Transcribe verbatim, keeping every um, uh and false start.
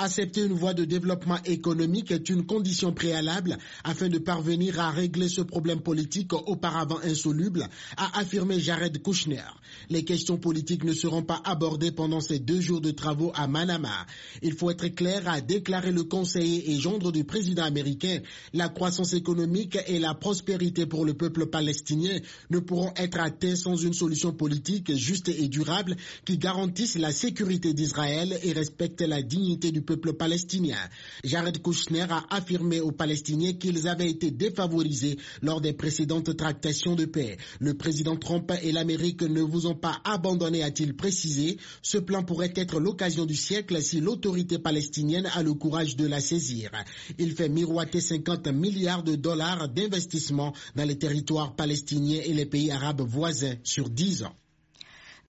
Accepter une voie de développement économique est une condition préalable afin de parvenir à régler ce problème politique auparavant insoluble, a affirmé Jared Kushner. Les questions politiques ne seront pas abordées pendant ces deux jours de travaux à Manama. Il faut être clair, a déclaré le conseiller et gendre du président américain. La croissance économique et la prospérité pour le peuple palestinien ne pourront être atteints sans une solution politique juste et durable qui garantisse la sécurité d'Israël et respecte la dignité du peuple palestinien. Jared Kushner a affirmé aux Palestiniens qu'ils avaient été défavorisés lors des précédentes tractations de paix. Le président Trump et l'Amérique ne vous ont pas abandonné, a-t-il précisé. Ce plan pourrait être l'occasion du siècle si l'autorité palestinienne a le courage de la saisir. Il fait miroiter cinquante milliards de dollars d'investissement dans les territoires palestiniens et les pays arabes voisins sur dix ans.